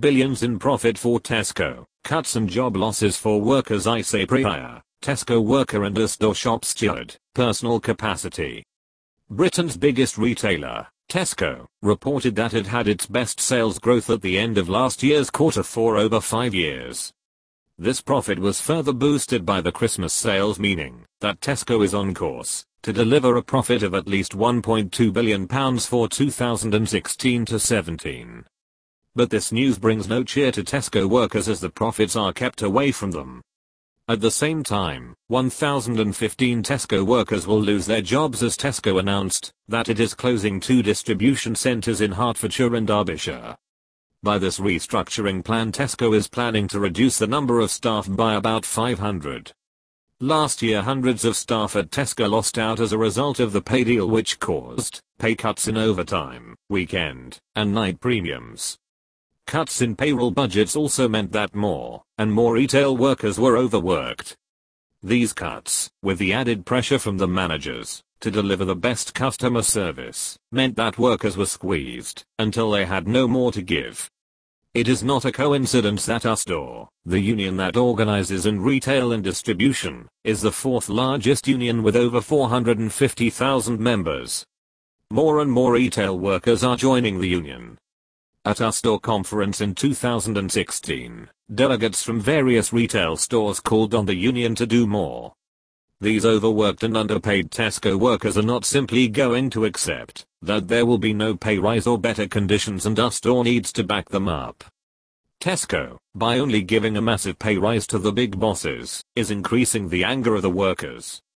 Billions in profit for Tesco, cuts and job losses for workers. I say prior, Tesco worker and a store shop steward, personal capacity. Britain's biggest retailer, Tesco, reported that it had its best sales growth at the end of last year's quarter for over 5 years. This profit was further boosted by the Christmas sales, meaning that Tesco is on course to deliver a profit of at least £1.2 billion for 2016-17. But this news brings no cheer to Tesco workers as the profits are kept away from them. At the same time, 1,015 Tesco workers will lose their jobs as Tesco announced that it is closing 2 distribution centres in Hertfordshire and Derbyshire. By this restructuring plan, Tesco is planning to reduce the number of staff by about 500. Last year, hundreds of staff at Tesco lost out as a result of the pay deal, which caused pay cuts in overtime, weekend, and night premiums. Cuts in payroll budgets also meant that more and more retail workers were overworked. These cuts, with the added pressure from the managers to deliver the best customer service, meant that workers were squeezed until they had no more to give. It is not a coincidence that Usdaw, the union that organizes in retail and distribution, is the 4th largest union with over 450,000 members. More and more retail workers are joining the union. At Usdaw conference in 2016, delegates from various retail stores called on the union to do more. These overworked and underpaid Tesco workers are not simply going to accept that there will be no pay rise or better conditions, and Usdaw needs to back them up. Tesco, by only giving a massive pay rise to the big bosses, is increasing the anger of the workers.